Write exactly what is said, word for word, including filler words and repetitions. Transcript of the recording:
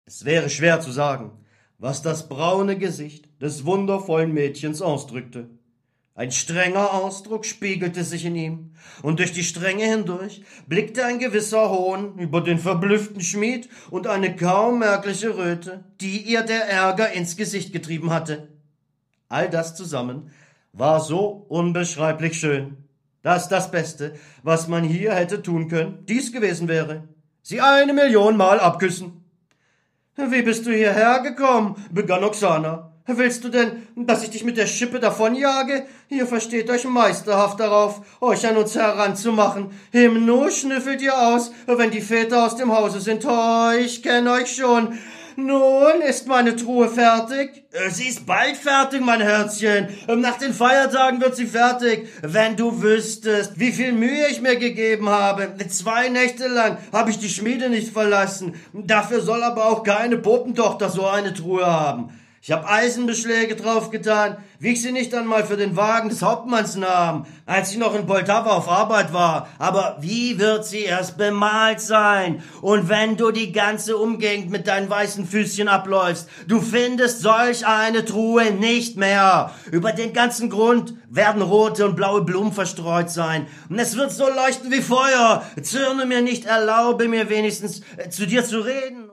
Es wäre schwer zu sagen, was das braune Gesicht des wundervollen Mädchens ausdrückte. Ein strenger Ausdruck spiegelte sich in ihm, und durch die Strenge hindurch blickte ein gewisser Hohn über den verblüfften Schmied und eine kaum merkliche Röte, die ihr der Ärger ins Gesicht getrieben hatte. All das zusammen war so unbeschreiblich schön, dass das Beste, was man hier hätte tun können, dies gewesen wäre: sie eine Million Mal abküssen. »Wie bist du hierher gekommen?« begann Oksana. »Willst du denn, dass ich dich mit der Schippe davonjage? Ihr versteht euch meisterhaft darauf, euch an uns heranzumachen. Im Nu schnüffelt ihr aus, wenn die Väter aus dem Hause sind. Oh, ich kenne euch schon. Nun, ist meine Truhe fertig?« »Sie ist bald fertig, mein Herzchen. Nach den Feiertagen wird sie fertig. Wenn du wüsstest, wie viel Mühe ich mir gegeben habe. Zwei Nächte lang habe ich die Schmiede nicht verlassen. Dafür soll aber auch keine Popentochter so eine Truhe haben. Ich habe Eisenbeschläge draufgetan, wie ich sie nicht einmal für den Wagen des Hauptmanns nahm, als ich noch in Poltawa auf Arbeit war. Aber wie wird sie erst bemalt sein? Und wenn du die ganze Umgegend mit deinen weißen Füßchen abläufst, du findest solch eine Truhe nicht mehr. Über den ganzen Grund werden rote und blaue Blumen verstreut sein. Und es wird so leuchten wie Feuer. Zürne mir nicht, erlaube mir wenigstens, zu dir zu reden.«